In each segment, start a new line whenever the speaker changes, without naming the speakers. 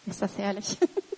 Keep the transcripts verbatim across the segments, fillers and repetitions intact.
Ist das herrlich.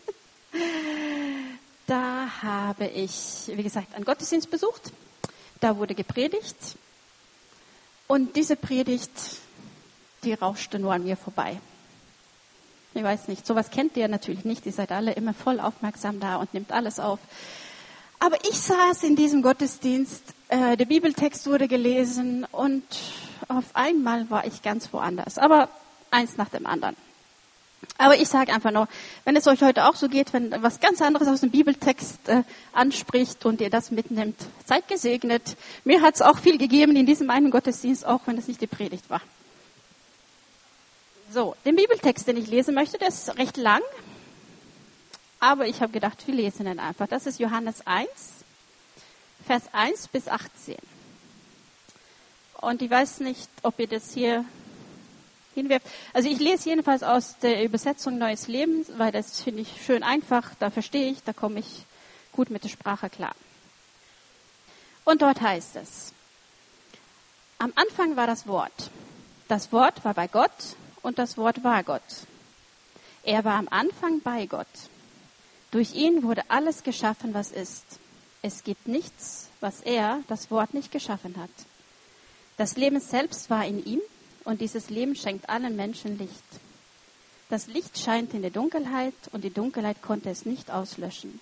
Da habe ich, wie gesagt, einen Gottesdienst besucht. Da wurde gepredigt. Und diese Predigt, die rauschte nur an mir vorbei. Ich weiß nicht, sowas kennt ihr natürlich nicht. Ihr seid alle immer voll aufmerksam da und nimmt alles auf. Aber ich saß in diesem Gottesdienst, äh, der Bibeltext wurde gelesen und auf einmal war ich ganz woanders. Aber eins nach dem anderen. Aber ich sage einfach nur, wenn es euch heute auch so geht, wenn was ganz anderes aus dem Bibeltext äh, anspricht und ihr das mitnimmt, seid gesegnet. Mir hat es auch viel gegeben in diesem einen Gottesdienst, auch wenn es nicht die Predigt war. So, den Bibeltext, den ich lesen möchte, der ist recht lang. Aber ich habe gedacht, wir lesen ihn einfach. Das ist Johannes eins, Vers eins bis achtzehn. Und ich weiß nicht, ob ihr das hier hinwerft. Also ich lese jedenfalls aus der Übersetzung Neues Leben, weil das finde ich schön einfach, da verstehe ich, da komme ich gut mit der Sprache klar. Und dort heißt es, am Anfang war das Wort. Das Wort war bei Gott und das Wort war Gott. Er war am Anfang bei Gott. Durch ihn wurde alles geschaffen, was ist. Es gibt nichts, was er, das Wort, nicht geschaffen hat. Das Leben selbst war in ihm und dieses Leben schenkt allen Menschen Licht. Das Licht scheint in der Dunkelheit und die Dunkelheit konnte es nicht auslöschen.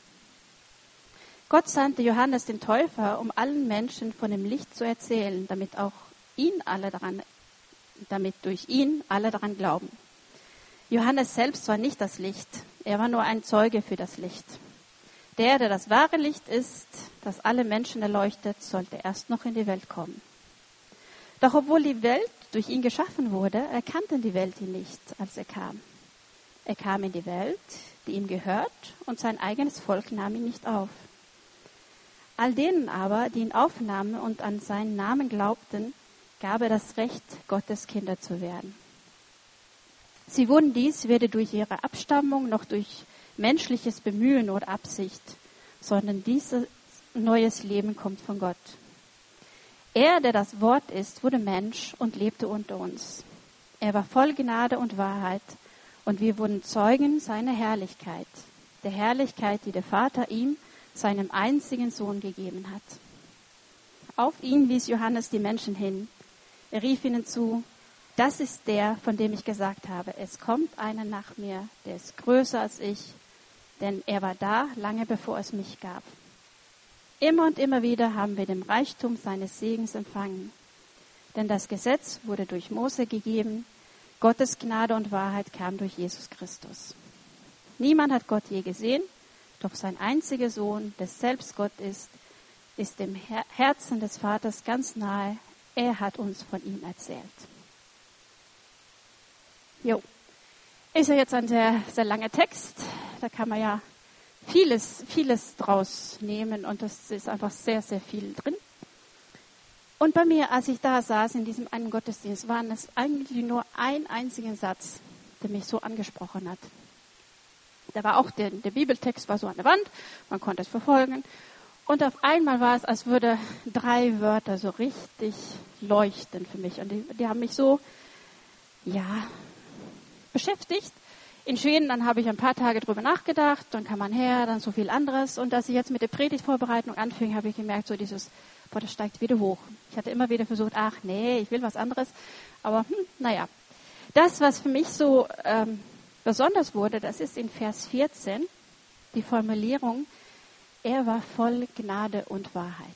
Gott sandte Johannes den Täufer, um allen Menschen von dem Licht zu erzählen, damit auch ihn alle daran, damit durch ihn alle daran glauben. Johannes selbst war nicht das Licht, er war nur ein Zeuge für das Licht. Der, der das wahre Licht ist, das alle Menschen erleuchtet, sollte erst noch in die Welt kommen. Doch obwohl die Welt durch ihn geschaffen wurde, erkannte die Welt ihn nicht, als er kam. Er kam in die Welt, die ihm gehört, und sein eigenes Volk nahm ihn nicht auf. All denen aber, die ihn aufnahmen und an seinen Namen glaubten, gab er das Recht, Gottes Kinder zu werden. Sie wurden dies weder durch ihre Abstammung noch durch menschliches Bemühen oder Absicht, sondern dieses neues Leben kommt von Gott. Er, der das Wort ist, wurde Mensch und lebte unter uns. Er war voll Gnade und Wahrheit und wir wurden Zeugen seiner Herrlichkeit, der Herrlichkeit, die der Vater ihm, seinem einzigen Sohn, gegeben hat. Auf ihn wies Johannes die Menschen hin. Er rief ihnen zu, das ist der, von dem ich gesagt habe, es kommt einer nach mir, der ist größer als ich, denn er war da, lange bevor es mich gab. Immer und immer wieder haben wir den Reichtum seines Segens empfangen. Denn das Gesetz wurde durch Mose gegeben, Gottes Gnade und Wahrheit kam durch Jesus Christus. Niemand hat Gott je gesehen, doch sein einziger Sohn, der selbst Gott ist, ist dem Herzen des Vaters ganz nahe. Er hat uns von ihm erzählt. Jo, ist ja jetzt ein sehr, sehr langer Text. Da kann man ja vieles, vieles draus nehmen und das ist einfach sehr, sehr viel drin. Und bei mir, als ich da saß in diesem einen Gottesdienst, war es eigentlich nur ein einziger Satz, der mich so angesprochen hat. Da war auch der, der Bibeltext war so an der Wand, man konnte es verfolgen. Und auf einmal war es, als würde drei Wörter so richtig leuchten für mich. Und die, die haben mich so, ja, beschäftigt. In Schweden, dann habe ich ein paar Tage drüber nachgedacht, dann kam man her, dann so viel anderes. Und als ich jetzt mit der Predigtvorbereitung anfing, habe ich gemerkt, so dieses, boah, das steigt wieder hoch. Ich hatte immer wieder versucht, ach nee, ich will was anderes. Aber hm, naja, das, was für mich so ähm, besonders wurde, das ist in Vers vierzehn, die Formulierung, er war voll Gnade und Wahrheit.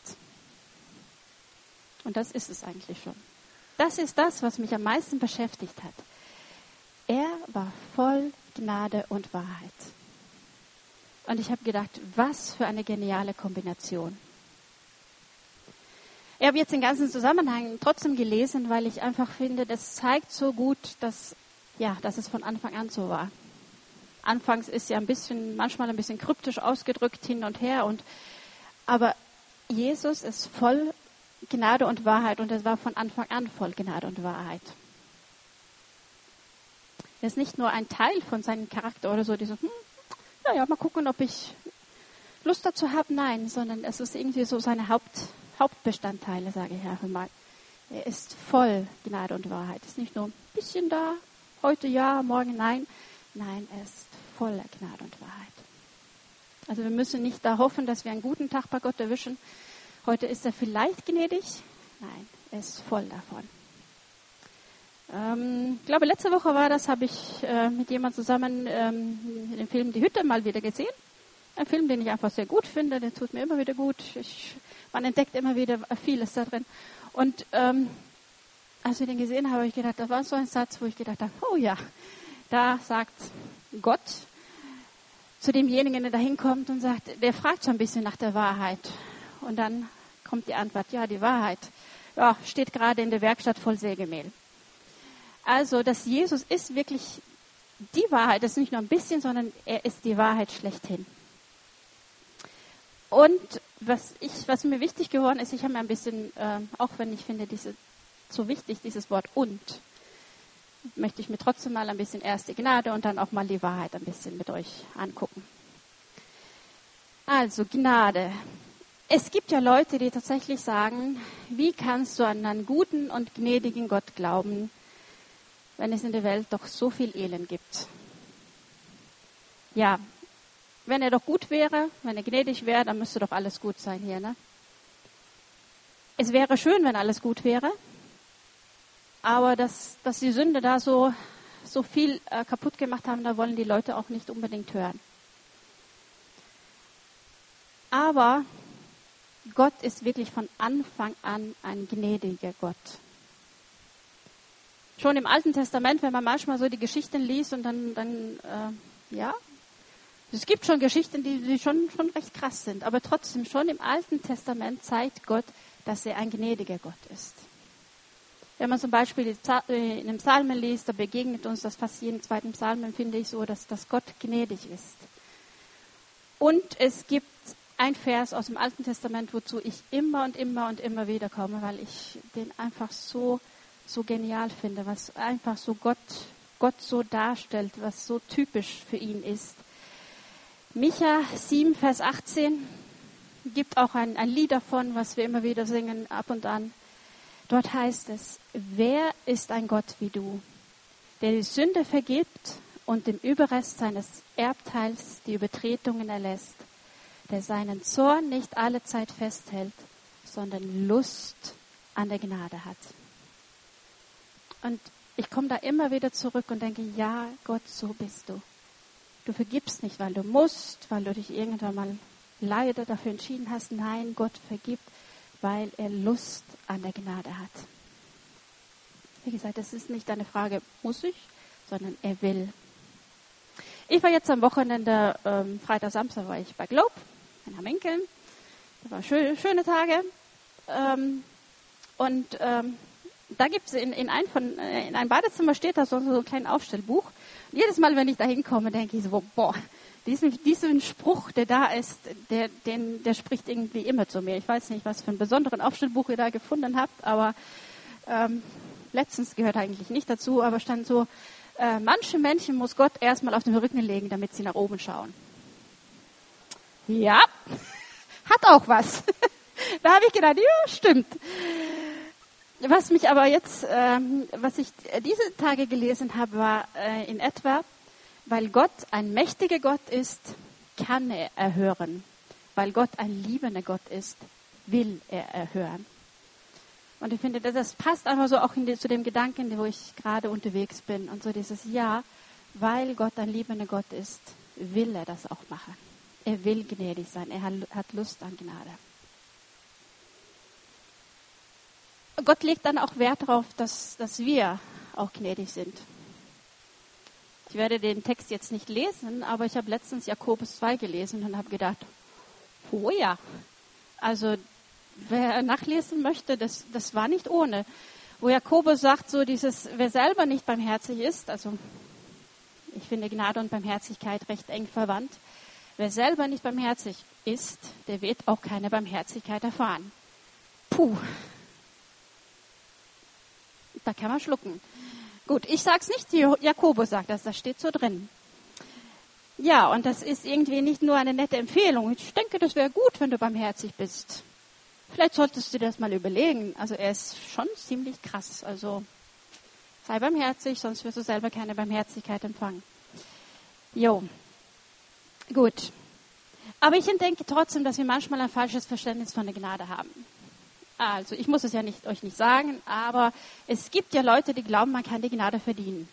Und das ist es eigentlich schon. Das ist das, was mich am meisten beschäftigt hat. Er war voll Gnade und Wahrheit. Und ich habe gedacht, was für eine geniale Kombination. Ich habe jetzt den ganzen Zusammenhang trotzdem gelesen, weil ich einfach finde, das zeigt so gut, dass, ja, dass es von Anfang an so war. Anfangs ist ja ein bisschen, manchmal ein bisschen kryptisch ausgedrückt hin und her, und, aber Jesus ist voll Gnade und Wahrheit und es war von Anfang an voll Gnade und Wahrheit. Er ist nicht nur ein Teil von seinem Charakter oder so, die so, hm, naja, mal gucken, ob ich Lust dazu habe. Nein, sondern es ist irgendwie so seine Haupt, Hauptbestandteile, sage ich einfach mal. Er ist voll Gnade und Wahrheit. Er ist nicht nur ein bisschen da, heute ja, morgen nein. Nein, er ist voller Gnade und Wahrheit. Also wir müssen nicht da hoffen, dass wir einen guten Tag bei Gott erwischen. Heute ist er vielleicht gnädig. Nein, er ist voll davon. Ähm, ich glaube, letzte Woche war das, habe ich äh, mit jemandem zusammen ähm, den Film Die Hütte mal wieder gesehen. Ein Film, den ich einfach sehr gut finde, der tut mir immer wieder gut. Ich, man entdeckt immer wieder vieles da drin. Und ähm, als ich den gesehen habe, habe ich gedacht, da war so ein Satz, wo ich gedacht habe, oh ja, da sagt Gott zu demjenigen, der da hinkommt und sagt, der fragt so ein bisschen nach der Wahrheit. Und dann kommt die Antwort, ja, die Wahrheit ja, steht gerade in der Werkstatt voll Sägemehl. Also, dass Jesus ist wirklich die Wahrheit, das ist nicht nur ein bisschen, sondern er ist die Wahrheit schlechthin. Und was ich, was mir wichtig geworden ist, ich habe mir ein bisschen, äh, auch wenn ich finde, diese, so wichtig, dieses Wort und, möchte ich mir trotzdem mal ein bisschen erst die Gnade und dann auch mal die Wahrheit ein bisschen mit euch angucken. Also, Gnade. Es gibt ja Leute, die tatsächlich sagen, wie kannst du an einen guten und gnädigen Gott glauben, wenn es in der Welt doch so viel Elend gibt? Ja, wenn er doch gut wäre, wenn er gnädig wäre, dann müsste doch alles gut sein hier, ne? Es wäre schön, wenn alles gut wäre, aber dass, dass die Sünde da so, so viel äh, kaputt gemacht haben, da wollen die Leute auch nicht unbedingt hören. Aber Gott ist wirklich von Anfang an ein gnädiger Gott. Schon im Alten Testament, wenn man manchmal so die Geschichten liest und dann, dann äh, ja, es gibt schon Geschichten, die, die schon, schon recht krass sind, aber trotzdem schon im Alten Testament zeigt Gott, dass er ein gnädiger Gott ist. Wenn man zum Beispiel in einem Psalmen liest, da begegnet uns das fast jeden zweiten Psalmen, finde ich so, dass, dass Gott gnädig ist. Und es gibt ein Vers aus dem Alten Testament, wozu ich immer und immer und immer wieder komme, weil ich den einfach so, so genial finde, was einfach so Gott, Gott so darstellt, was so typisch für ihn ist. Micha sieben, Vers achtzehn gibt auch ein, ein Lied davon, was wir immer wieder singen, ab und an. Dort heißt es, wer ist ein Gott wie du, der die Sünde vergibt und dem Überrest seines Erbteils die Übertretungen erlässt, der seinen Zorn nicht alle Zeit festhält, sondern Lust an der Gnade hat. Und ich komme da immer wieder zurück und denke, ja, Gott, so bist du. Du vergibst nicht, weil du musst, weil du dich irgendwann mal leider dafür entschieden hast. Nein, Gott vergibt, weil er Lust an der Gnade hat. Wie gesagt, das ist nicht eine Frage, muss ich, sondern er will. Ich war jetzt am Wochenende, ähm, Freitag, Samstag war ich bei Globe in Hamminkeln. Das waren schöne, schöne Tage. Ähm, und ähm, da gibt es in, in, ein von, äh, in einem Badezimmer steht da so, so ein kleines Aufstellbuch. Und jedes Mal, wenn ich da hinkomme, denke ich so, boah, diesen, diesen Spruch, der da ist, der, den, der spricht irgendwie immer zu mir. Ich weiß nicht, was für einen besonderen Aufstellbuch ihr da gefunden habt, aber ähm, letztens gehört eigentlich nicht dazu, aber stand so, äh, manche Menschen muss Gott erstmal auf den Rücken legen, damit sie nach oben schauen. Ja, hat auch was. Da habe ich gedacht, ja, stimmt. Was mich aber jetzt, ähm, was ich diese Tage gelesen habe, war äh, in etwa, weil Gott ein mächtiger Gott ist, kann er erhören. Weil Gott ein liebender Gott ist, will er erhören. Und ich finde, das passt einfach so auch in die, zu dem Gedanken, wo ich gerade unterwegs bin. Und so dieses Ja, weil Gott ein liebender Gott ist, will er das auch machen. Er will gnädig sein. Er hat Lust an Gnade. Gott legt dann auch Wert darauf, dass, dass wir auch gnädig sind. Ich werde den Text jetzt nicht lesen, aber ich habe letztens Jakobus zwei gelesen und habe gedacht, oh ja, also wer nachlesen möchte, das, das war nicht ohne. Wo Jakobus sagt, so dieses, wer selber nicht barmherzig ist, also ich finde Gnade und Barmherzigkeit recht eng verwandt, wer selber nicht barmherzig ist, der wird auch keine Barmherzigkeit erfahren. Puh. Da kann man schlucken. Gut, ich sag's nicht, Jakobus sagt das, das steht so drin. Ja, und das ist irgendwie nicht nur eine nette Empfehlung. Ich denke, das wäre gut, wenn du barmherzig bist. Vielleicht solltest du dir das mal überlegen. Also er ist schon ziemlich krass. Also sei barmherzig, sonst wirst du selber keine Barmherzigkeit empfangen. Jo, Gut. Aber ich denke trotzdem, dass wir manchmal ein falsches Verständnis von der Gnade haben. Also, ich muss es ja nicht, euch nicht sagen, aber es gibt ja Leute, die glauben, man kann die Gnade verdienen.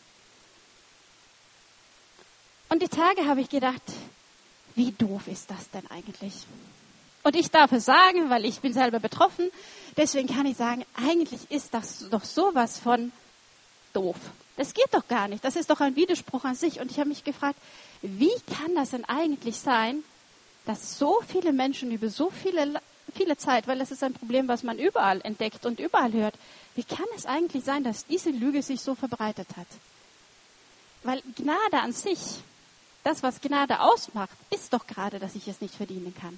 Und die Tage habe ich gedacht, wie doof ist das denn eigentlich? Und ich darf es sagen, weil ich bin selber betroffen. Deswegen kann ich sagen, eigentlich ist das doch sowas von doof. Das geht doch gar nicht. Das ist doch ein Widerspruch an sich. Und ich habe mich gefragt, wie kann das denn eigentlich sein, dass so viele Menschen über so viele, viele Zeit, weil das ist ein Problem, was man überall entdeckt und überall hört, wie kann es eigentlich sein, dass diese Lüge sich so verbreitet hat? Weil Gnade an sich, das, was Gnade ausmacht, ist doch gerade, dass ich es nicht verdienen kann.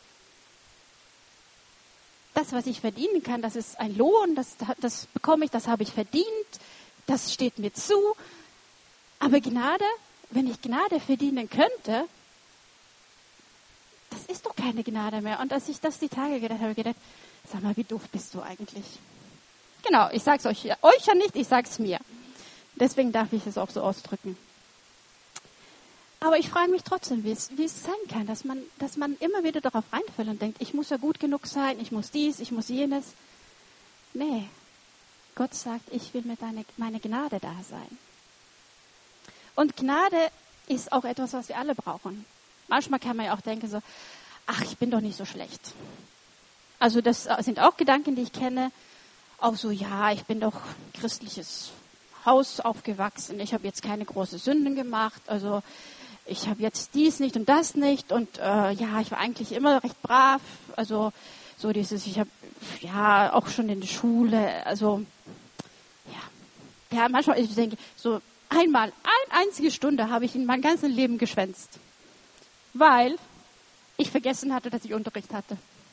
Das, was ich verdienen kann, das ist ein Lohn, das, das bekomme ich, das habe ich verdient, das steht mir zu. Aber Gnade, wenn ich Gnade verdienen könnte, das ist doch keine Gnade mehr. Und als ich das die Tage gedacht habe, gedacht, sag mal, wie doof bist du eigentlich? Genau, ich sage es euch, euch ja nicht, ich sage es mir. Deswegen darf ich es auch so ausdrücken. Aber ich frage mich trotzdem, wie es, wie es sein kann, dass man, dass man immer wieder darauf reinfällt und denkt, ich muss ja gut genug sein, ich muss dies, ich muss jenes. Nee, Gott sagt, ich will mit deiner, meine Gnade da sein. Und Gnade ist auch etwas, was wir alle brauchen. Manchmal kann man ja auch denken so, ach, ich bin doch nicht so schlecht. Also das sind auch Gedanken, die ich kenne. Auch so, ja, ich bin doch christliches Haus aufgewachsen. Ich habe jetzt keine großen Sünden gemacht. Also ich habe jetzt dies nicht und das nicht. Und äh, ja, ich war eigentlich immer recht brav. Also so dieses, ich habe ja auch schon in der Schule, also ja, ja manchmal, ich denke, so einmal, eine einzige Stunde habe ich in meinem ganzen Leben geschwänzt. Weil ich vergessen hatte, dass ich Unterricht hatte.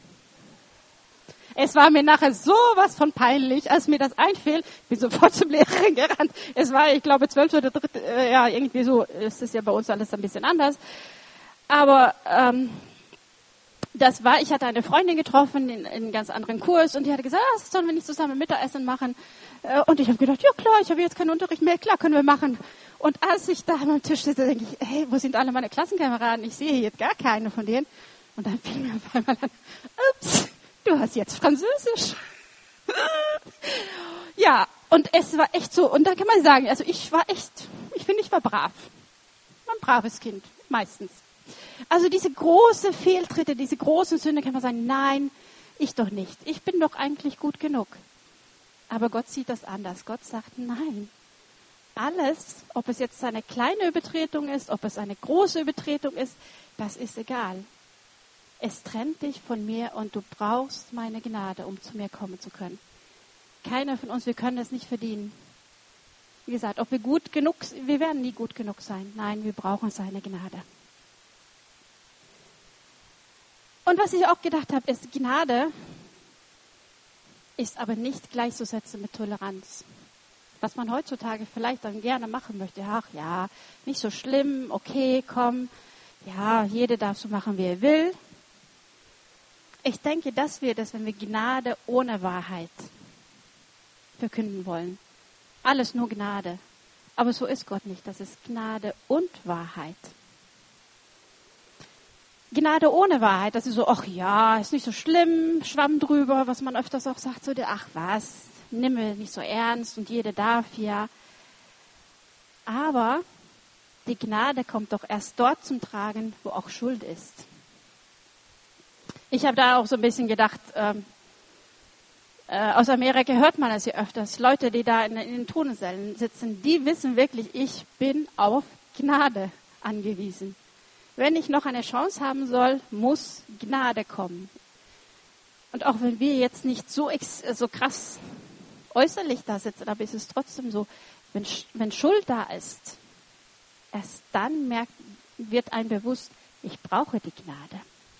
Es war mir nachher sowas von peinlich, als mir das einfiel. Ich bin sofort zum Lehrerin gerannt. Es war, ich glaube, zwölf oder dritte, äh, ja, irgendwie so. Es ist ja bei uns alles ein bisschen anders. Aber ähm, das war, ich hatte eine Freundin getroffen in, in einem ganz anderen Kurs und die hatte gesagt, ah, sollen wir nicht zusammen Mittagessen machen? Äh, und ich habe gedacht, ja klar, ich habe jetzt keinen Unterricht mehr, klar, können wir machen. Und als ich da am Tisch sitze, denke ich, hey, wo sind alle meine Klassenkameraden? Ich sehe jetzt gar keine von denen. Und dann fiel mir auf einmal an, ups, du hast jetzt Französisch. Ja, und es war echt so, und da kann man sagen, also ich war echt, ich finde, ich war brav. Ein braves Kind, meistens. Also diese großen Fehltritte, diese großen Sünde, kann man sagen, nein, ich doch nicht. Ich bin doch eigentlich gut genug. Aber Gott sieht das anders. Gott sagt, nein. Alles, ob es jetzt eine kleine Übertretung ist, ob es eine große Übertretung ist, das ist egal. Es trennt dich von mir und du brauchst meine Gnade, um zu mir kommen zu können. Keiner von uns, wir können es nicht verdienen. Wie gesagt, ob wir gut genug, wir werden nie gut genug sein. Nein, wir brauchen seine Gnade. Und was ich auch gedacht habe, ist, Gnade ist aber nicht gleichzusetzen mit Toleranz. Was man heutzutage vielleicht dann gerne machen möchte. Ach ja, nicht so schlimm, okay, komm. Ja, jeder darf so machen, wie er will. Ich denke, das wird es, wenn wir Gnade ohne Wahrheit verkünden wollen. Alles nur Gnade. Aber so ist Gott nicht. Das ist Gnade und Wahrheit. Gnade ohne Wahrheit, das ist so, ach ja, ist nicht so schlimm, Schwamm drüber, was man öfters auch sagt, so, ach was, nimm mir nicht so ernst und jeder darf ja. Aber die Gnade kommt doch erst dort zum Tragen, wo auch Schuld ist. Ich habe da auch so ein bisschen gedacht, ähm, äh, aus Amerika hört man das ja öfters, Leute, die da in, in den Todeszellen sitzen, die wissen wirklich, ich bin auf Gnade angewiesen. Wenn ich noch eine Chance haben soll, muss Gnade kommen. Und auch wenn wir jetzt nicht so, ex, so krass äußerlich da sitzen, aber es ist trotzdem so, wenn, wenn Schuld da ist, erst dann merkt, wird einem bewusst, ich brauche die Gnade.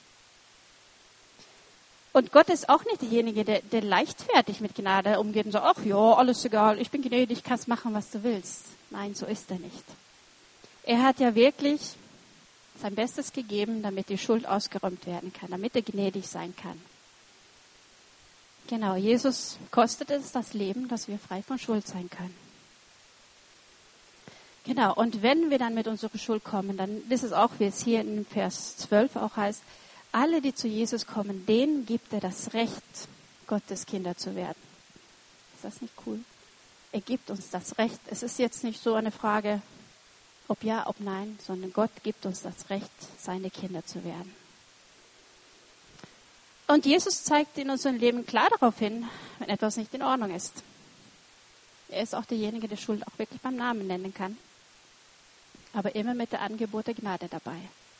Und Gott ist auch nicht derjenige, der, der leichtfertig mit Gnade umgeht und sagt, ach ja, alles egal, ich bin gnädig, kannst machen, was du willst. Nein, so ist er nicht. Er hat ja wirklich sein Bestes gegeben, damit die Schuld ausgeräumt werden kann, damit er gnädig sein kann. Genau, Jesus kostet es das Leben, dass wir frei von Schuld sein können. Genau, und wenn wir dann mit unserer Schuld kommen, dann ist es auch, wie es hier in Vers zwölf auch heißt, alle, die zu Jesus kommen, denen gibt er das Recht, Gottes Kinder zu werden. Ist das nicht cool? Er gibt uns das Recht. Es ist jetzt nicht so eine Frage, ob ja, ob nein, sondern Gott gibt uns das Recht, seine Kinder zu werden. Und Jesus zeigt in unserem Leben klar darauf hin, wenn etwas nicht in Ordnung ist. Er ist auch derjenige, der Schuld auch wirklich beim Namen nennen kann. Aber immer mit der Angebot der Gnade dabei.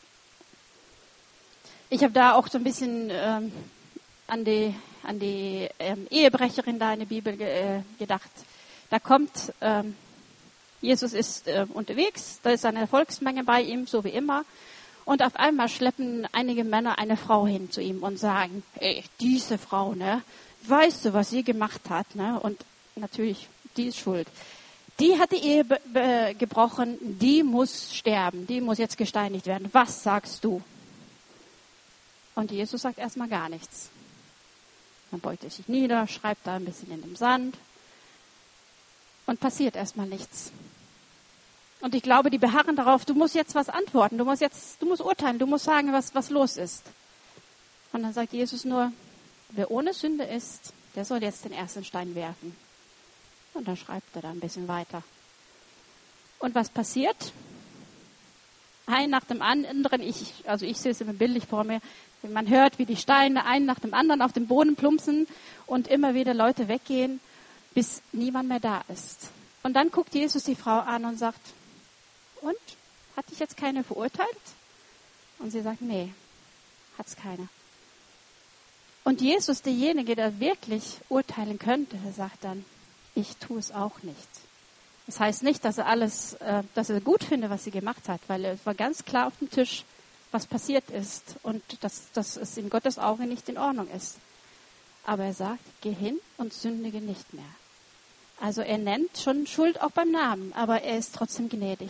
Ich habe da auch so ein bisschen ähm, an die, an die ähm, Ehebrecherin da in der Bibel ge, äh, gedacht. Da kommt, ähm, Jesus ist äh, unterwegs, da ist eine Volksmenge bei ihm, so wie immer. Und auf einmal schleppen einige Männer eine Frau hin zu ihm und sagen, ey, diese Frau, ne, weißt du, was sie gemacht hat, ne? Und natürlich, die ist schuld. Die hat die Ehe be- be- gebrochen, die muss sterben, die muss jetzt gesteinigt werden. Was sagst du? Und Jesus sagt erstmal gar nichts. Dann beugt er sich nieder, schreibt da ein bisschen in dem Sand und passiert erstmal nichts. Und ich glaube, die beharren darauf, du musst jetzt was antworten, du musst jetzt, du musst urteilen, du musst sagen, was, was los ist. Und dann sagt Jesus nur, wer ohne Sünde ist, der soll jetzt den ersten Stein werfen. Und dann schreibt er da ein bisschen weiter. Und was passiert? Ein nach dem anderen, ich, also ich sehe es immer bildlich vor mir, man hört, wie die Steine einen nach dem anderen auf den Boden plumpsen und immer wieder Leute weggehen, bis niemand mehr da ist. Und dann guckt Jesus die Frau an und sagt, und? Hat dich jetzt keiner verurteilt? Und sie sagt, nee, hat's keiner. Und Jesus, derjenige, der wirklich urteilen könnte, der sagt dann, ich tue es auch nicht. Das heißt nicht, dass er alles, äh, dass er gut findet, was sie gemacht hat, weil es war ganz klar auf dem Tisch, was passiert ist und dass, dass es in Gottes Augen nicht in Ordnung ist. Aber er sagt, geh hin und sündige nicht mehr. Also er nennt schon Schuld auch beim Namen, aber er ist trotzdem gnädig.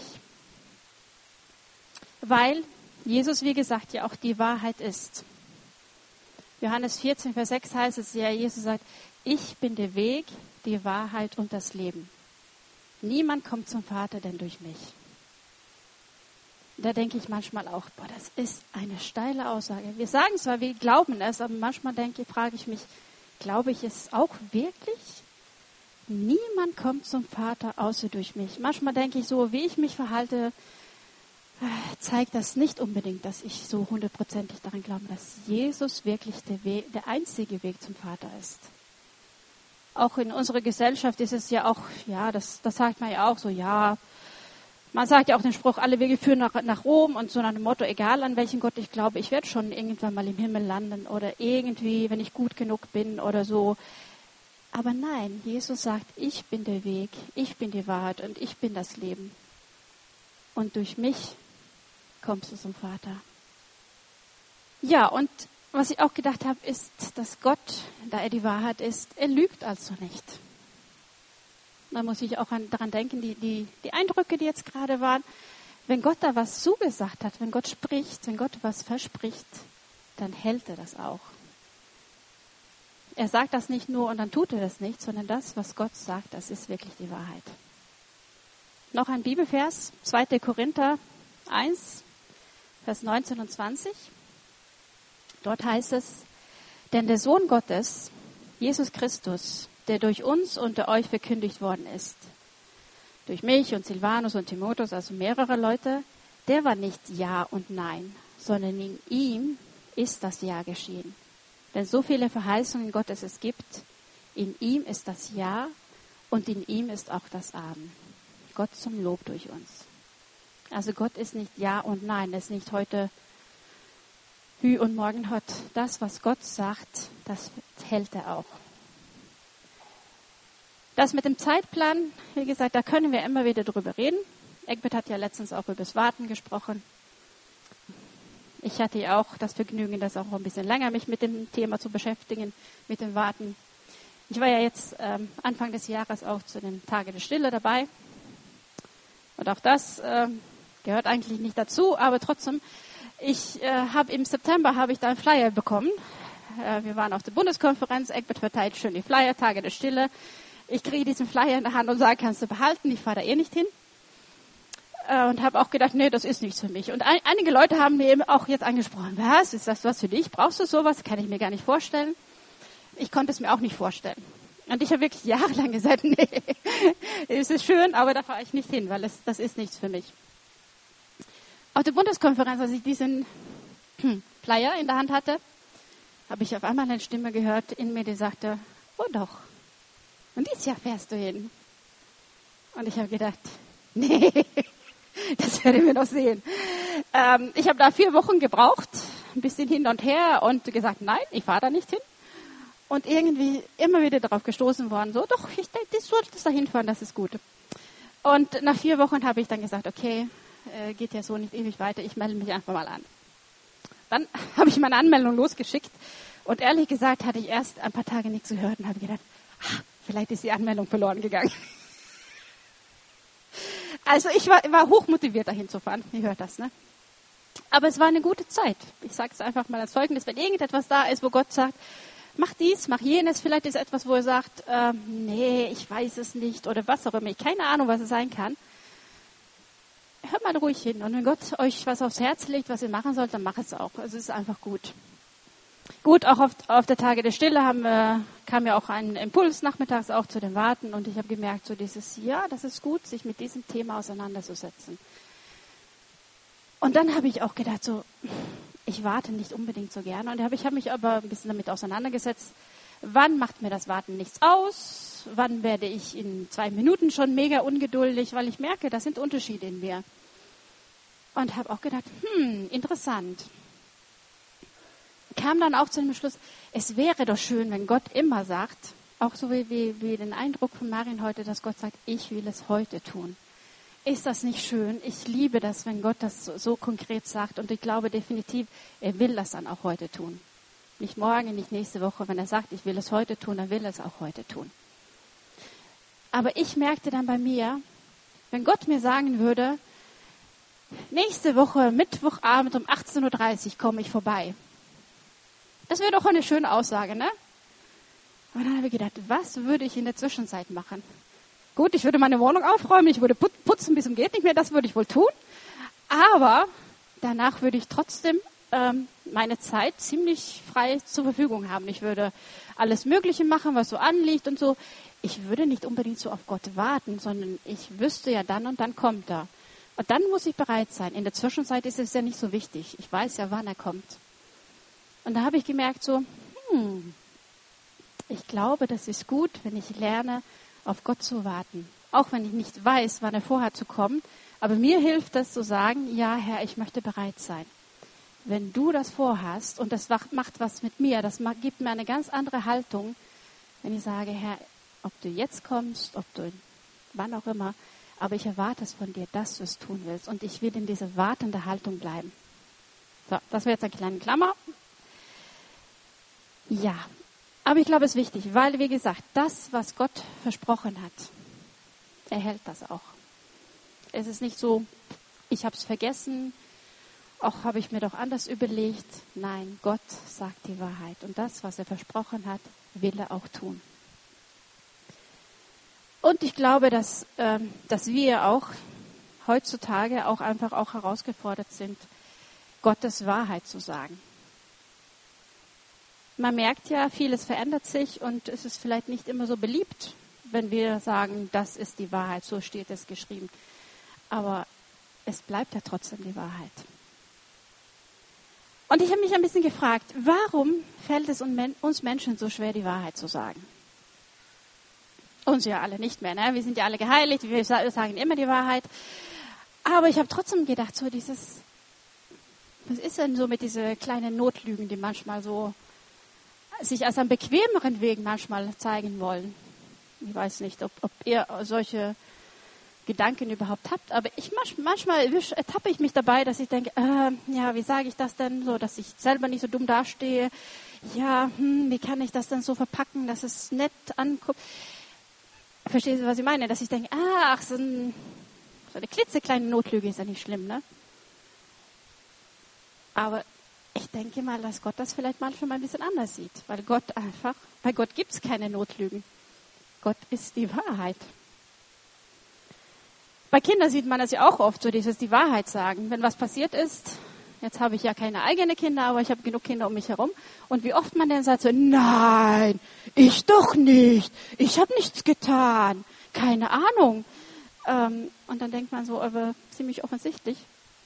Weil Jesus, wie gesagt, ja auch die Wahrheit ist. Johannes vierzehn, Vers sechs heißt es ja, Jesus sagt, ich bin der Weg, die Wahrheit und das Leben. Niemand kommt zum Vater denn durch mich. Da denke ich manchmal auch, boah, das ist eine steile Aussage. Wir sagen zwar, wir glauben es, aber manchmal denke, frage ich mich, glaube ich es auch wirklich? Niemand kommt zum Vater außer durch mich. Manchmal denke ich so, wie ich mich verhalte, zeigt das nicht unbedingt, dass ich so hundertprozentig daran glaube, dass Jesus wirklich der Weg, der einzige Weg zum Vater ist. Auch in unserer Gesellschaft ist es ja auch, ja, das, das sagt man ja auch so, ja, man sagt ja auch den Spruch, alle Wege führen nach, nach Rom und so nach dem Motto, egal an welchen Gott ich glaube, ich werde schon irgendwann mal im Himmel landen oder irgendwie, wenn ich gut genug bin oder so. Aber nein, Jesus sagt, ich bin der Weg, ich bin die Wahrheit und ich bin das Leben. Und durch mich kommst du zum Vater. Ja, und was ich auch gedacht habe, ist, dass Gott, da er die Wahrheit ist, er lügt also nicht. Da muss ich auch an, daran denken, die, die, die Eindrücke, die jetzt gerade waren. Wenn Gott da was zugesagt hat, wenn Gott spricht, wenn Gott was verspricht, dann hält er das auch. Er sagt das nicht nur und dann tut er das nicht, sondern das, was Gott sagt, das ist wirklich die Wahrheit. Noch ein Bibelvers, zweiter Korinther eins, Vers neunzehn und zwanzig. Dort heißt es, denn der Sohn Gottes, Jesus Christus, der durch uns und euch verkündigt worden ist, durch mich und Silvanus und Timotheus, also mehrere Leute, der war nicht Ja und Nein, sondern in ihm ist das Ja geschehen. Denn so viele Verheißungen Gottes es gibt, in ihm ist das Ja und in ihm ist auch das Amen. Gott zum Lob durch uns. Also Gott ist nicht Ja und Nein, er ist nicht heute Hü und morgen Hot. Das, was Gott sagt, das hält er auch. Das mit dem Zeitplan, wie gesagt, da können wir immer wieder drüber reden. Egbert hat ja letztens auch über das Warten gesprochen. Ich hatte ja auch das Vergnügen, das auch ein bisschen länger mich mit dem Thema zu beschäftigen, mit dem Warten. Ich war ja jetzt ähm, Anfang des Jahres auch zu den Tagen der Stille dabei. Und auch das äh, gehört eigentlich nicht dazu, aber trotzdem, ich äh, habe im September habe ich da einen Flyer bekommen. Äh, wir waren auf der Bundeskonferenz, Egbert verteilt schön die Flyer, Tage der Stille. Ich kriege diesen Flyer in der Hand und sage, kannst du behalten, ich fahre da eh nicht hin. äh, und habe auch gedacht, nee, das ist nichts für mich. Und ein, einige Leute haben mir eben auch jetzt angesprochen, was, ist das was für dich? Brauchst du sowas? Kann ich mir gar nicht vorstellen. Ich konnte es mir auch nicht vorstellen. Und ich habe wirklich jahrelang gesagt, nee, es ist schön, aber da fahre ich nicht hin, weil es, das ist nichts für mich. Auf der Bundeskonferenz, als ich diesen Flyer in der Hand hatte, habe ich auf einmal eine Stimme gehört in mir, die sagte, oh doch, und dieses Jahr fährst du hin. Und ich habe gedacht, nee, das werden wir noch sehen. Ähm, ich habe da vier Wochen gebraucht, ein bisschen hin und her und gesagt, nein, ich fahre da nicht hin. Und irgendwie immer wieder darauf gestoßen worden, so, doch, ich denke, du solltest da hinfahren, das ist gut. Und nach vier Wochen habe ich dann gesagt, okay, äh, geht ja so nicht ewig weiter, ich melde mich einfach mal an. Dann habe ich meine Anmeldung losgeschickt und ehrlich gesagt hatte ich erst ein paar Tage nichts gehört und habe gedacht, ach, vielleicht ist die Anmeldung verloren gegangen. Also ich war, war hochmotiviert, dahin zu fahren, ihr hört das, ne? Aber es war eine gute Zeit. Ich sage es einfach mal als Zeugnis, wenn irgendetwas da ist, wo Gott sagt, mach dies, mach jenes, vielleicht ist etwas, wo er sagt, äh, nee, ich weiß es nicht oder was auch immer, ich keine Ahnung, was es sein kann. Hört mal ruhig hin und wenn Gott euch was aufs Herz legt, was ihr machen sollt, dann macht es auch. Also es ist einfach gut. Gut, auch auf, auf der Tage der Stille haben wir, kam ja auch ein Impuls nachmittags auch zu dem Warten und ich habe gemerkt, so dieses, ja, das ist gut, sich mit diesem Thema auseinanderzusetzen. Und dann habe ich auch gedacht, so, ich warte nicht unbedingt so gerne. Und ich habe mich aber ein bisschen damit auseinandergesetzt, wann macht mir das Warten nichts aus? Wann werde ich in zwei Minuten schon mega ungeduldig, weil ich merke, da sind Unterschiede in mir. Und habe auch gedacht, hm, interessant. Kam dann auch zu dem Schluss, es wäre doch schön, wenn Gott immer sagt, auch so wie, wie, wie den Eindruck von Marin heute, dass Gott sagt, ich will es heute tun. Ist das nicht schön? Ich liebe das, wenn Gott das so, so konkret sagt. Und ich glaube definitiv, er will das dann auch heute tun. Nicht morgen, nicht nächste Woche. Wenn er sagt, ich will es heute tun, dann will er es auch heute tun. Aber ich merkte dann bei mir, wenn Gott mir sagen würde, nächste Woche, Mittwochabend um achtzehn Uhr dreißig komme ich vorbei. Das wäre doch eine schöne Aussage, ne? Und dann habe ich gedacht, was würde ich in der Zwischenzeit machen? Gut, ich würde meine Wohnung aufräumen, ich würde putzen bis zum geht nicht mehr, das würde ich wohl tun. Aber danach würde ich trotzdem ähm, meine Zeit ziemlich frei zur Verfügung haben. Ich würde alles Mögliche machen, was so anliegt und so. Ich würde nicht unbedingt so auf Gott warten, sondern ich wüsste ja dann und dann kommt er. Und dann muss ich bereit sein. In der Zwischenzeit ist es ja nicht so wichtig. Ich weiß ja, wann er kommt. Und da habe ich gemerkt so, hm, ich glaube, das ist gut, wenn ich lerne, auf Gott zu warten. Auch wenn ich nicht weiß, wann er vorhat zu kommen. Aber mir hilft das zu sagen, ja Herr, ich möchte bereit sein. Wenn du das vorhast und das macht was mit mir, das gibt mir eine ganz andere Haltung, wenn ich sage, Herr, ob du jetzt kommst, ob du wann auch immer, aber ich erwarte es von dir, dass du es tun willst. Und ich will in dieser wartenden Haltung bleiben. So, das wäre jetzt eine kleine Klammer. Ja, aber ich glaube, es ist wichtig, weil, wie gesagt, das, was Gott versprochen hat, er hält das auch. Es ist nicht so, ich habe es vergessen, auch habe ich mir doch anders überlegt. Nein, Gott sagt die Wahrheit. Und das, was er versprochen hat, will er auch tun. Und ich glaube, dass, ähm, dass wir auch heutzutage auch einfach auch herausgefordert sind, Gottes Wahrheit zu sagen. Man merkt ja, vieles verändert sich und es ist vielleicht nicht immer so beliebt, wenn wir sagen, das ist die Wahrheit, so steht es geschrieben. Aber es bleibt ja trotzdem die Wahrheit. Und ich habe mich ein bisschen gefragt, warum fällt es uns Menschen so schwer, die Wahrheit zu sagen? Uns ja alle nicht mehr, ne? Wir sind ja alle geheiligt, wir sagen immer die Wahrheit. Aber ich habe trotzdem gedacht, so dieses, was ist denn so mit diesen kleinen Notlügen, die manchmal so sich als einen bequemeren Weg manchmal zeigen wollen. Ich weiß nicht, ob, ob ihr solche Gedanken überhaupt habt, aber ich manchmal ertappe ich mich dabei, dass ich denke, äh, ja, wie sage ich das denn so, dass ich selber nicht so dumm dastehe. Ja, hm, wie kann ich das denn so verpacken, dass es nett anguckt. Verstehst du, was ich meine? Dass ich denke, ach, so, ein, so eine klitzekleine Notlüge ist ja nicht schlimm, ne? Aber ich denke mal, dass Gott das vielleicht manchmal ein bisschen anders sieht. Weil Gott einfach, bei Gott gibt es keine Notlügen. Gott ist die Wahrheit. Bei Kindern sieht man das ja auch oft, so dieses die Wahrheit sagen. Wenn was passiert ist, jetzt habe ich ja keine eigenen Kinder, aber ich habe genug Kinder um mich herum. Und wie oft man dann sagt so, nein, ich doch nicht, ich habe nichts getan, keine Ahnung. Ähm, und dann denkt man so, aber ziemlich offensichtlich.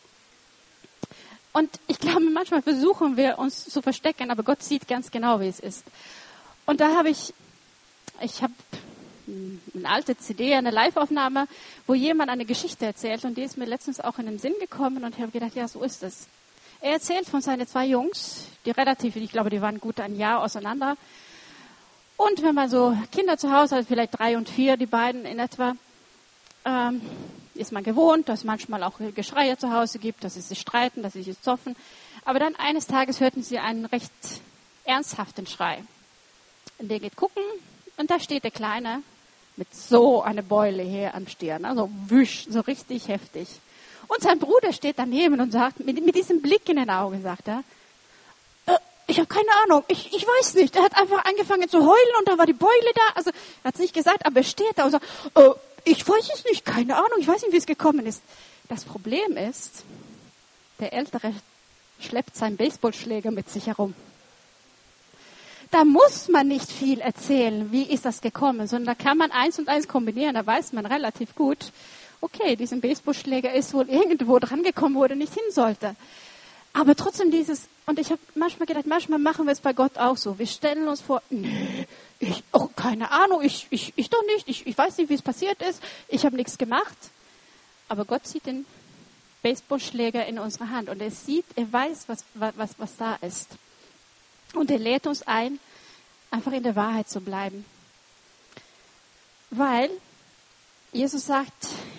Und ich glaube, manchmal versuchen wir uns zu verstecken, aber Gott sieht ganz genau, wie es ist. Und da habe ich, ich habe eine alte C D, eine Live-Aufnahme, wo jemand eine Geschichte erzählt und die ist mir letztens auch in den Sinn gekommen und ich habe gedacht, ja, so ist es. Er erzählt von seinen zwei Jungs, die relativ, ich glaube, die waren gut ein Jahr auseinander. Und wenn man so Kinder zu Hause hat, vielleicht drei und vier, die beiden in etwa, ähm, ist man gewohnt, dass es manchmal auch Geschreie zu Hause gibt, dass sie sich streiten, dass sie sich zoffen. Aber dann eines Tages hörten sie einen recht ernsthaften Schrei. Und der geht gucken und da steht der Kleine mit so einer Beule hier am Stirn, also wüsch, so richtig heftig. Und sein Bruder steht daneben und sagt, mit, mit diesem Blick in den Augen, sagt er, äh, ich habe keine Ahnung, ich, ich weiß nicht. Er hat einfach angefangen zu heulen und da war die Beule da. Also er hat es nicht gesagt, aber er steht da und sagt, äh, ich weiß es nicht, keine Ahnung, ich weiß nicht, wie es gekommen ist. Das Problem ist, der Ältere schleppt seinen Baseballschläger mit sich herum. Da muss man nicht viel erzählen, wie ist das gekommen, sondern da kann man eins und eins kombinieren, da weiß man relativ gut, okay, diesen Baseballschläger ist wohl irgendwo dran gekommen, wo er nicht hin sollte. Aber trotzdem dieses, und ich habe manchmal gedacht, manchmal machen wir es bei Gott auch so. Wir stellen uns vor, nee, ich, oh, keine Ahnung, ich, ich, ich doch nicht, ich, ich weiß nicht, wie es passiert ist, ich habe nichts gemacht. Aber Gott sieht den Baseballschläger in unserer Hand und er sieht, er weiß, was, was, was da ist. Und er lädt uns ein, einfach in der Wahrheit zu bleiben. Weil Jesus sagt,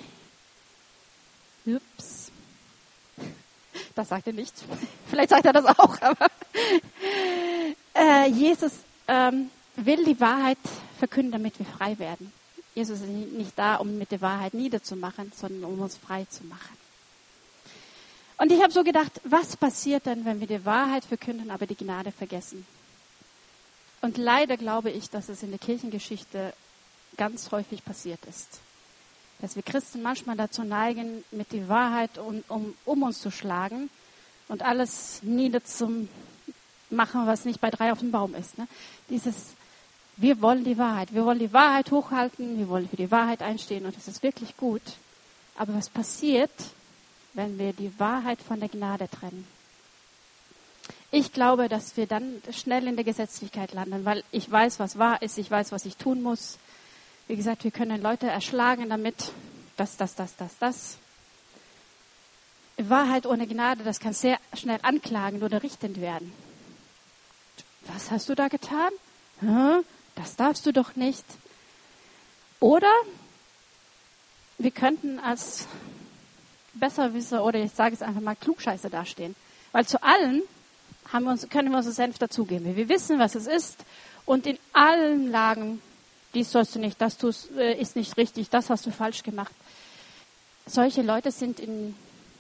ups, das sagt er nicht, vielleicht sagt er das auch, aber äh, Jesus ähm, will die Wahrheit verkünden, damit wir frei werden. Jesus ist nicht da, um mit der Wahrheit niederzumachen, sondern um uns frei zu machen. Und ich habe so gedacht, was passiert denn, wenn wir die Wahrheit verkünden, aber die Gnade vergessen? Und leider glaube ich, dass es in der Kirchengeschichte ganz häufig passiert ist. Dass wir Christen manchmal dazu neigen, mit der Wahrheit um, um, um uns zu schlagen und alles niederzumachen, was nicht bei drei auf dem Baum ist. Ne? Dieses, wir wollen die Wahrheit, wir wollen die Wahrheit hochhalten, wir wollen für die Wahrheit einstehen und das ist wirklich gut. Aber was passiert, wenn wir die Wahrheit von der Gnade trennen? Ich glaube, dass wir dann schnell in der Gesetzlichkeit landen, weil ich weiß, was wahr ist, ich weiß, was ich tun muss. Wie gesagt, wir können Leute erschlagen damit, das, das, das, das, das. Wahrheit ohne Gnade, das kann sehr schnell anklagend oder richtend werden. Was hast du da getan? Hm, das darfst du doch nicht. Oder wir könnten als Besserwisser oder ich sage es einfach mal Klugscheißer dastehen. Weil zu allen haben wir uns, können wir unseren Senf dazugeben. Wir wissen, was es ist und in allen Lagen, dies sollst du nicht, das tust, äh, ist nicht richtig, das hast du falsch gemacht. Solche Leute sind in,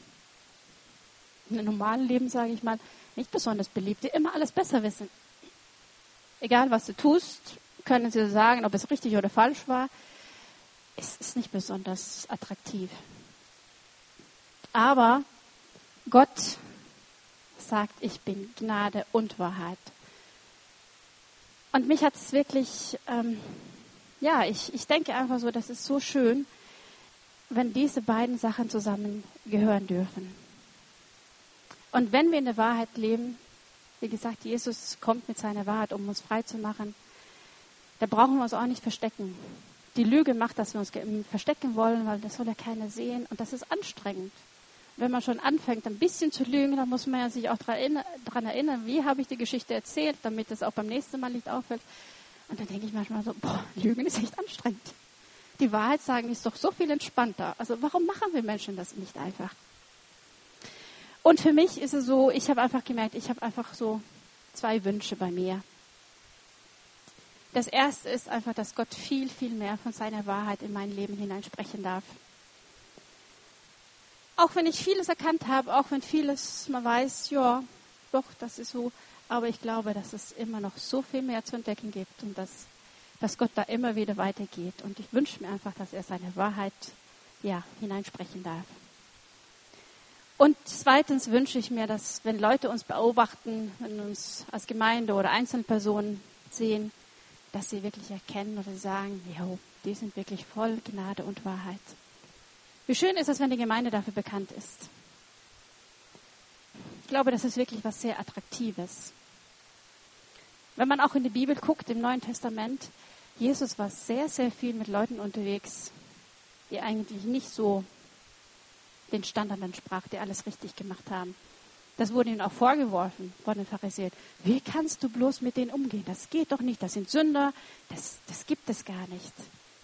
in einem normalen Leben, sage ich mal, nicht besonders beliebt, die immer alles besser wissen. Egal, was du tust, können sie sagen, ob es richtig oder falsch war. Es ist nicht besonders attraktiv. Aber Gott sagt, ich bin Gnade und Wahrheit. Und mich hat es wirklich, ähm, ja, ich, ich denke einfach so, das ist so schön, wenn diese beiden Sachen zusammengehören dürfen. Und wenn wir in der Wahrheit leben, wie gesagt, Jesus kommt mit seiner Wahrheit, um uns frei zu machen, da brauchen wir uns auch nicht verstecken. Die Lüge macht, dass wir uns verstecken wollen, weil das soll ja keiner sehen und das ist anstrengend. Wenn man schon anfängt, ein bisschen zu lügen, dann muss man ja sich auch daran erinnern, wie habe ich die Geschichte erzählt, damit es auch beim nächsten Mal nicht auffällt. Und dann denke ich manchmal so, boah, Lügen ist echt anstrengend. Die Wahrheit sagen ist doch so viel entspannter. Also warum machen wir Menschen das nicht einfach? Und für mich ist es so, ich habe einfach gemerkt, ich habe einfach so zwei Wünsche bei mir. Das erste ist einfach, dass Gott viel, viel mehr von seiner Wahrheit in mein Leben hineinsprechen darf. Auch wenn ich vieles erkannt habe, auch wenn vieles man weiß, ja, doch, das ist so. Aber ich glaube, dass es immer noch so viel mehr zu entdecken gibt und dass, dass Gott da immer wieder weitergeht. Und ich wünsche mir einfach, dass er seine Wahrheit ja, hineinsprechen darf. Und zweitens wünsche ich mir, dass wenn Leute uns beobachten, wenn uns als Gemeinde oder Einzelpersonen sehen, dass sie wirklich erkennen oder sagen, jo, die sind wirklich voll Gnade und Wahrheit. Wie schön ist es, wenn die Gemeinde dafür bekannt ist. Ich glaube, das ist wirklich was sehr Attraktives. Wenn man auch in die Bibel guckt, im Neuen Testament, Jesus war sehr, sehr viel mit Leuten unterwegs, die eigentlich nicht so den Standard entsprach, die alles richtig gemacht haben. Das wurde ihnen auch vorgeworfen von den Pharisäern. Wie kannst du bloß mit denen umgehen? Das geht doch nicht, das sind Sünder, das, das gibt es gar nicht.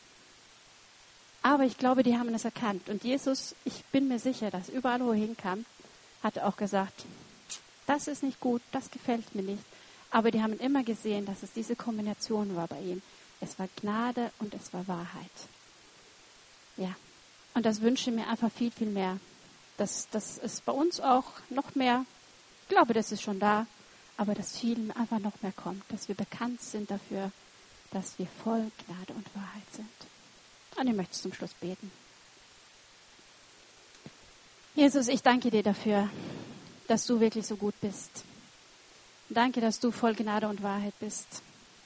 Aber ich glaube, die haben es erkannt. Und Jesus, ich bin mir sicher, dass überall, wo er hinkam, hat er auch gesagt, das ist nicht gut, das gefällt mir nicht. Aber die haben immer gesehen, dass es diese Kombination war bei ihm. Es war Gnade und es war Wahrheit. Ja, und das wünsche ich mir einfach viel, viel mehr. Dass, dass es bei uns auch noch mehr, ich glaube, das ist schon da, aber dass viel einfach noch mehr kommt. Dass wir bekannt sind dafür, dass wir voll Gnade und Wahrheit sind. Und ich möchte zum Schluss beten. Jesus, ich danke dir dafür, dass du wirklich so gut bist. Danke, dass du voll Gnade und Wahrheit bist.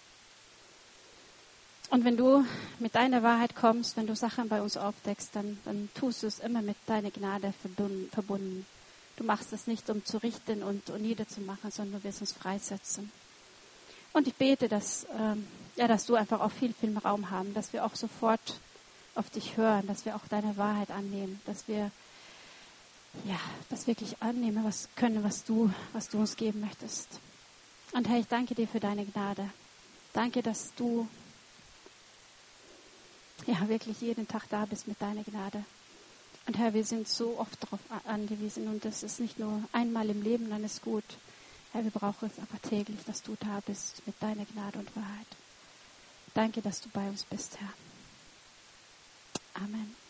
Und wenn du mit deiner Wahrheit kommst, wenn du Sachen bei uns aufdeckst, dann, dann tust du es immer mit deiner Gnade verbunden. Du machst es nicht, um zu richten und, und niederzumachen, sondern du wirst uns freisetzen. Und ich bete, dass, ähm, ja, dass du einfach auch viel, viel Raum haben, dass wir auch sofort auf dich hören, dass wir auch deine Wahrheit annehmen, dass wir ja, das wirklich annehmen, was können, was du, was du uns geben möchtest. Und Herr, ich danke dir für deine Gnade. Danke, dass du ja wirklich jeden Tag da bist mit deiner Gnade. Und Herr, wir sind so oft darauf angewiesen und das ist nicht nur einmal im Leben, dann ist gut. Herr, wir brauchen es aber täglich, dass du da bist mit deiner Gnade und Wahrheit. Danke, dass du bei uns bist, Herr. Amen.